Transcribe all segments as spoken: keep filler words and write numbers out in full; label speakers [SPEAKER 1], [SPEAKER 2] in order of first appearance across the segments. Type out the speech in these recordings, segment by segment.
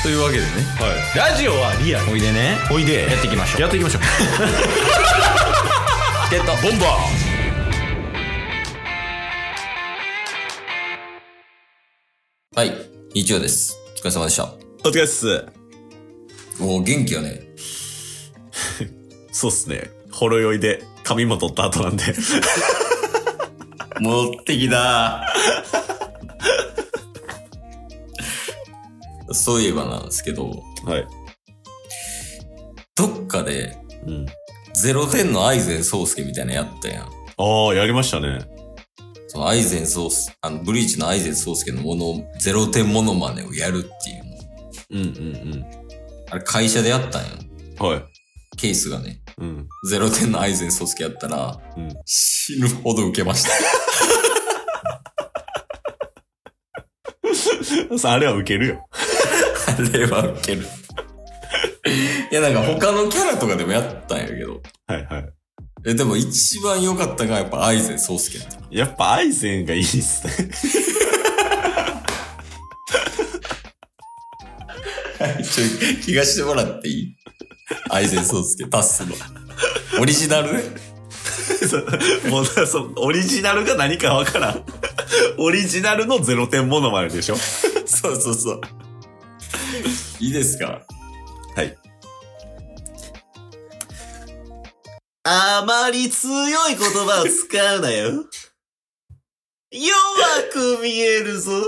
[SPEAKER 1] というわけでね、
[SPEAKER 2] はい、ラジオはリアル。
[SPEAKER 1] おいでね、
[SPEAKER 2] おいで
[SPEAKER 1] やっていきましょう。
[SPEAKER 2] やっていきましょう。
[SPEAKER 1] チケットボンバー。はい、日曜です。お疲れ様でした。
[SPEAKER 2] お疲れっす。
[SPEAKER 1] おー、元気やね。
[SPEAKER 2] そうっすね。ほろ酔いで髪も取った後なんで。
[SPEAKER 1] 戻ってきたそういえばなんですけど、
[SPEAKER 2] はい。
[SPEAKER 1] どっかで、
[SPEAKER 2] うん。
[SPEAKER 1] ゼロてんのアイゼン宗介みたいなのやったやん。
[SPEAKER 2] ああ、やりましたね。
[SPEAKER 1] そのアイゼン宗介、あの、ブリーチのアイゼン宗介のものを、ゼロてんモノマネをやるっていうの。
[SPEAKER 2] うんうん
[SPEAKER 1] あれ会社でやったんよ。
[SPEAKER 2] うん。はい。
[SPEAKER 1] ケースがね。
[SPEAKER 2] うん。
[SPEAKER 1] ゼロてんのアイゼン宗介やったら、
[SPEAKER 2] うん。
[SPEAKER 1] 死ぬほど受けました。
[SPEAKER 2] さあ、あれはウケるよ。
[SPEAKER 1] あれは受ける。いや、なんか他のキャラとかでもやったんやけど。
[SPEAKER 2] はいはい。
[SPEAKER 1] え、でも一番良かったのがやっぱアイゼン宗介やった。
[SPEAKER 2] やっぱアイゼンがいいっすね。
[SPEAKER 1] ちょ、聞かしてもらっていい？アイゼン宗介、タッスの。オリジナルね。
[SPEAKER 2] もうそオリジナルが何かわからん。オリジナルのゼロてんモノマネでしょ。
[SPEAKER 1] そうそうそう。いいですか？
[SPEAKER 2] はい。あまり強い言葉を使うなよ。弱く見えるぞ。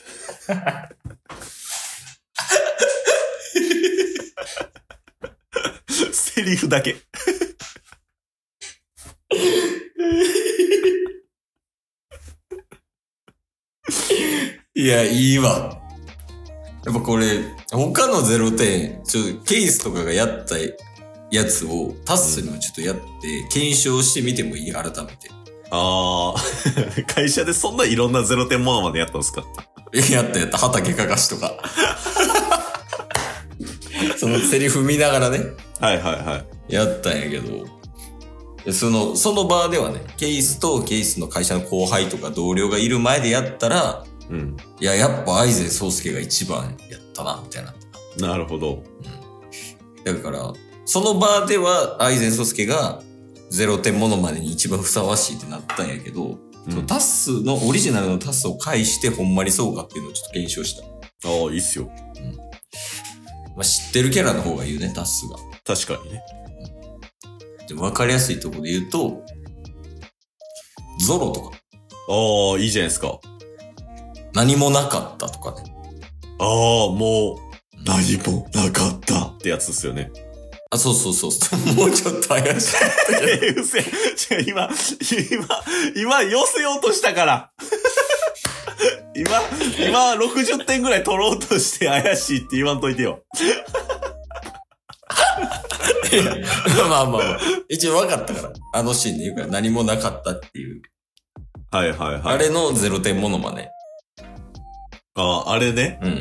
[SPEAKER 2] セリフだけ。
[SPEAKER 1] いや、いいわ。やっぱこれ、他のゼロてん、ちょっとケースとかがやったやつをタッスにもちょっとやって、検証してみてもいい？改めて。
[SPEAKER 2] ああ、会社でそんないろんなゼロてんモノマネやったんですか？
[SPEAKER 1] やったやった、畑かかしとか。そのセリフ見ながらね。
[SPEAKER 2] はいはいはい。
[SPEAKER 1] やったんやけど、その、その場ではね、ケースとケースの会社の後輩とか同僚がいる前でやったら、
[SPEAKER 2] うん。
[SPEAKER 1] いや、やっぱアイゼン宗介が一番やったな、みたいな。
[SPEAKER 2] なるほど。
[SPEAKER 1] うん。だから、その場ではアイゼン宗介がゼロてんモノマネに一番ふさわしいってなったんやけど、うん、そのタッスの、オリジナルのタッスを介してほんまにそうかっていうのをちょっと検証した。
[SPEAKER 2] ああ、いいっすよ。
[SPEAKER 1] うん。まあ、知ってるキャラの方が言うね、タッスが。
[SPEAKER 2] 確かにね。
[SPEAKER 1] うん、でも分かりやすいところで言うと、ゾロとか。
[SPEAKER 2] ああ、いいじゃないですか。
[SPEAKER 1] 何もなかったとかね。
[SPEAKER 2] ああ、もう、何もなかったってやつですよね。
[SPEAKER 1] あ、そうそうそう。もうちょっと怪しい。
[SPEAKER 2] え、うせ。違う、今、今、今、寄せようとしたから。今、今、ろくじゅってんぐらい取ろうとして怪しいって言わんといてよ。
[SPEAKER 1] まあまあまあ。一応分かったから。あのシーンで言うから何もなかったっていう。
[SPEAKER 2] はいはいはい。
[SPEAKER 1] あれのゼロてんモノマネ。
[SPEAKER 2] ああ、あれね。
[SPEAKER 1] うん。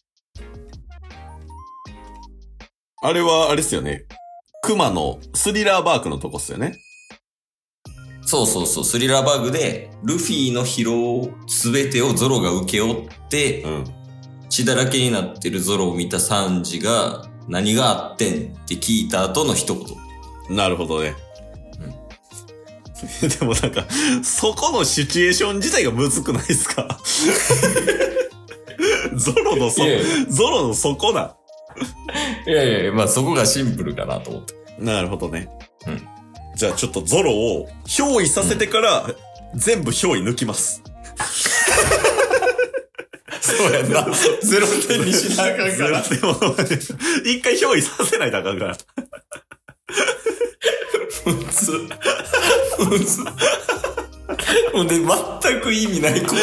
[SPEAKER 2] あれは、あれですよね。熊のスリラーバーグのとこっすよね。
[SPEAKER 1] そうそうそう。スリラーバーグで、ルフィの疲労すべてをゾロが受け負って、うん、血だらけになってるゾロを見たサンジが、何があってんって聞いた後の一言。
[SPEAKER 2] なるほどね。うん、でもなんか、そこのシチュエーション自体がむずくないですか？ゾロのそ、ゾロの底な。
[SPEAKER 1] いやいやいや、まあそこがシンプルかなと思って。
[SPEAKER 2] なるほどね。
[SPEAKER 1] うん。
[SPEAKER 2] じゃあちょっとゾロを憑依させてから、うん、全部憑依抜きます。
[SPEAKER 1] そうやんな。ゼロてんにしなあかんから。ゼロてんも
[SPEAKER 2] 一回憑依させないとあかんから。
[SPEAKER 1] 普通。普通。ほんで全く意味ない工程。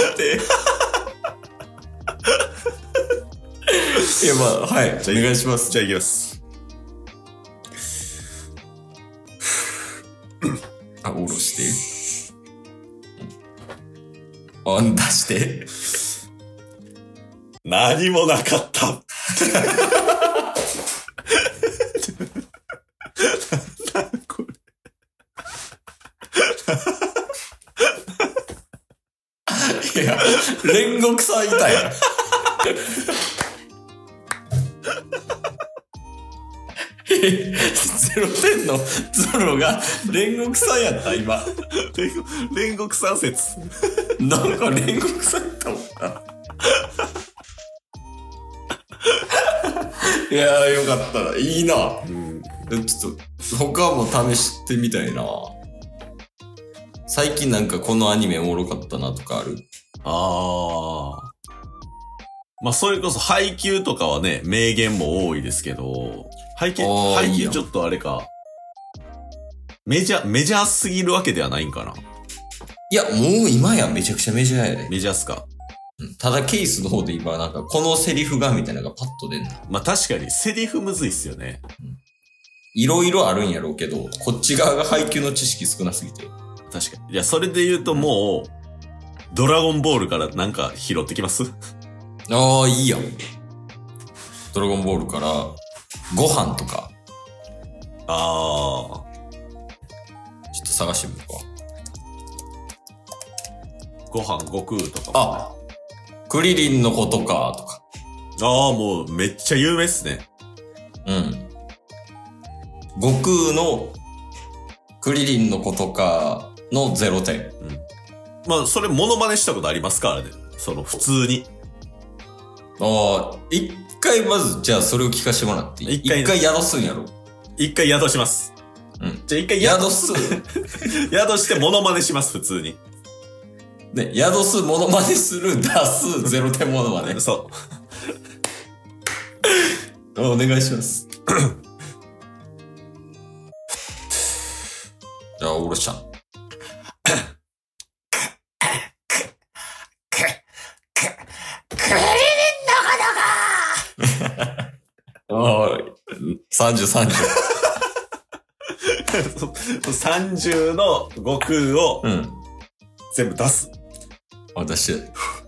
[SPEAKER 1] いやまあ、はい。お願いします。
[SPEAKER 2] じゃあ行きます。
[SPEAKER 1] あ、下ろして。あ、出して。
[SPEAKER 2] 何もなかった。これ。いや、煉獄さんいたやん。
[SPEAKER 1] え、ゼロてんのゾロが煉獄さんやった今。
[SPEAKER 2] 煉獄さん説。
[SPEAKER 1] なんか煉獄さんやったもんな。いやーよかったな。いいな。うん。ちょっと他も試してみたいな。最近なんかこのアニメおもろかったなとかある？
[SPEAKER 2] ああ。まあ、それこそ配給とかはね、名言も多いですけど、配給、配給ちょっとあれか。メジャー、メジャーすぎるわけではないんかな。
[SPEAKER 1] いや、もう今やめちゃくちゃメジャーやで。
[SPEAKER 2] メジャーっすか。
[SPEAKER 1] うん。ただケースの方で今なんかこのセリフがみたいなのがパッと出んの。
[SPEAKER 2] まあ確かにセリフむずいっすよね。
[SPEAKER 1] いろいろあるんやろうけど、こっち側が配給の知識少なすぎて。
[SPEAKER 2] 確かに。いや、それで言うともう、ドラゴンボールからなんか拾ってきます？
[SPEAKER 1] ああ、いいやん。ドラゴンボールから、ご飯とか。
[SPEAKER 2] ああ。
[SPEAKER 1] ちょっと探してみるか。
[SPEAKER 2] ご飯、悟空とか。
[SPEAKER 1] あ、クリリンのことか、とか。
[SPEAKER 2] ああ、もうめっちゃ有名っすね。
[SPEAKER 1] うん。悟空の、クリリンのことかのゼロてん。うん。
[SPEAKER 2] まあ、それモノマネしたことありますからね。その、普通に。 あ
[SPEAKER 1] あ、一回まず、じゃあそれを聞かせてもらっていい？一回、一回宿すんやろ？
[SPEAKER 2] 一回宿します。
[SPEAKER 1] うん。
[SPEAKER 2] じゃあ一回
[SPEAKER 1] 宿す。
[SPEAKER 2] 宿してモノマネします、普通に。
[SPEAKER 1] ね、宿す、モノマネする、出す、ゼロてんモノマネ。
[SPEAKER 2] そう。
[SPEAKER 1] お願いします。じゃあ、おろしちゃん。ああ、さんじゅう、さんじゅ
[SPEAKER 2] う。さんじゅうの悟空を、
[SPEAKER 1] うん。
[SPEAKER 2] 全部出す。
[SPEAKER 1] あ、出して。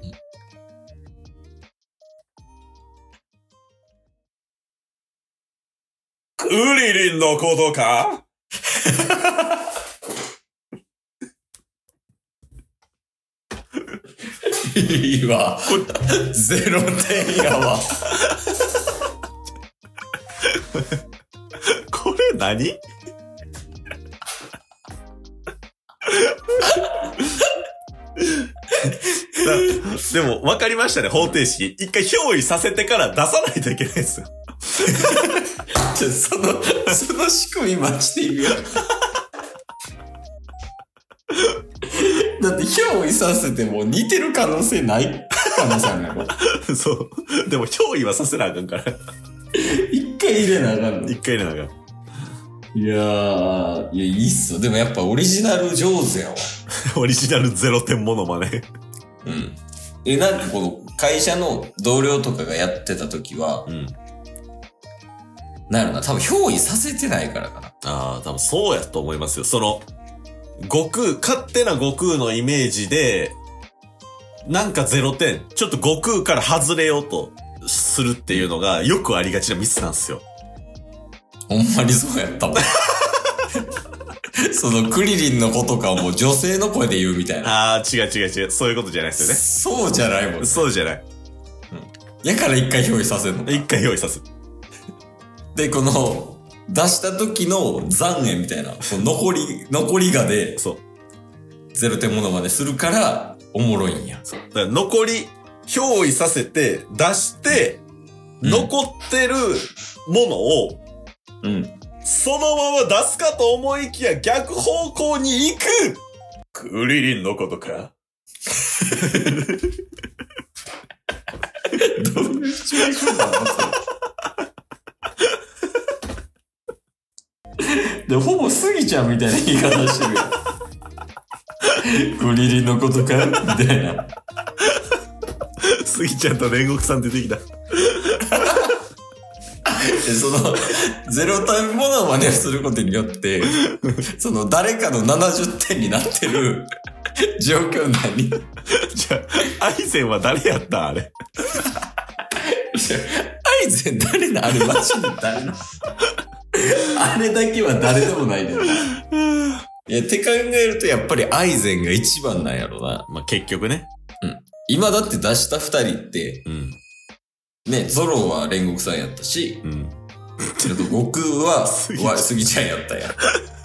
[SPEAKER 2] クリリンのことか？
[SPEAKER 1] いいわ。ゼロてんやわ。
[SPEAKER 2] これ何？でも、わかりましたね、方程式。一回憑依させてから出さないといけないですよ。
[SPEAKER 1] じゃ、その、その仕組み待ちでいるやん。だって憑依させても似てる可能性ない可能性あるやろ。
[SPEAKER 2] そう。でも憑依はさせなあかんから。
[SPEAKER 1] 一回入れなあかんの。
[SPEAKER 2] 一回入れなあかん。
[SPEAKER 1] いやー、いや、いいっすよ。でもやっぱオリジナル上手やわ。
[SPEAKER 2] オリジナルゼロてんモノマネ。
[SPEAKER 1] うん。え、なんかこの会社の同僚とかがやってた時は、うん。なんやろな、多分憑依させてないからかな。
[SPEAKER 2] ああ、多分そうやと思いますよ。その、悟空、勝手な悟空のイメージで、なんかゼロてん、ちょっと悟空から外れようとするっていうのがよくありがちなミスなんですよ。
[SPEAKER 1] ほんまにそうやったもん。そのクリリンの子とかをもう女性の声で言うみたいな。
[SPEAKER 2] ああ、違う違う違う。そういうことじゃないです
[SPEAKER 1] よね。そうじゃないもん、ね。
[SPEAKER 2] そうじゃない。
[SPEAKER 1] うん。やから一回憑依させるの。
[SPEAKER 2] 一回憑依さす。
[SPEAKER 1] で、この、出した時の残影みたいな、この残り、残りがで、
[SPEAKER 2] そう。
[SPEAKER 1] ゼロてんモノマネするから、おもろいんや。
[SPEAKER 2] そう。だから残り、憑依させて、出して、うん、残ってるものを、
[SPEAKER 1] うん。
[SPEAKER 2] そのまま出すかと思いきや逆方向に行くクリリンのことか
[SPEAKER 1] どういうシチュエーションなので、ほぼスギちゃんみたいな言い方してるよ。クリリンのことかみたいな。
[SPEAKER 2] スギちゃんと煉獄さん出てきた。
[SPEAKER 1] その、ゼロタイムモノマネをすることによって、その誰かのななじゅってんになってる状況何？じ
[SPEAKER 2] ゃあ、アイゼンは誰やったあれ。
[SPEAKER 1] アイゼン誰なあれマジで誰なあれだけは誰でもないでな。いや、って考えるとやっぱりアイゼンが一番なんやろな。
[SPEAKER 2] まあ、結局ね。
[SPEAKER 1] うん。今だって出した二人って、うん。ね、ゾロは煉獄さんやったし、うん、 ちょっと悟空は、わ、スギちゃんやったやん。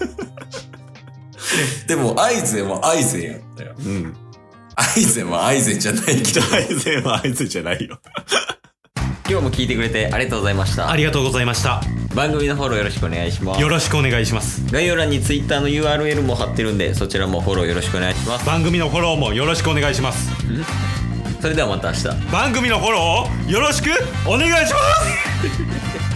[SPEAKER 1] でも、アイゼンはアイゼンやったよ。
[SPEAKER 2] うん。
[SPEAKER 1] アイゼンはアイゼンじゃないけど。
[SPEAKER 2] アイゼンはアイゼンじゃないよ。
[SPEAKER 1] 今日も聞いてくれてありがとうございました。
[SPEAKER 3] ありがとうございました。
[SPEAKER 1] 番組のフォローよろしくお願いします。
[SPEAKER 3] よろしくお願いします。
[SPEAKER 1] 概要欄に Twitter の ユーアールエル も貼ってるんで、そちらもフォローよろしくお願いします。
[SPEAKER 3] 番組のフォローもよろしくお願いします。
[SPEAKER 1] それではまた明日。
[SPEAKER 3] 番組のフォローをよろしくお願いします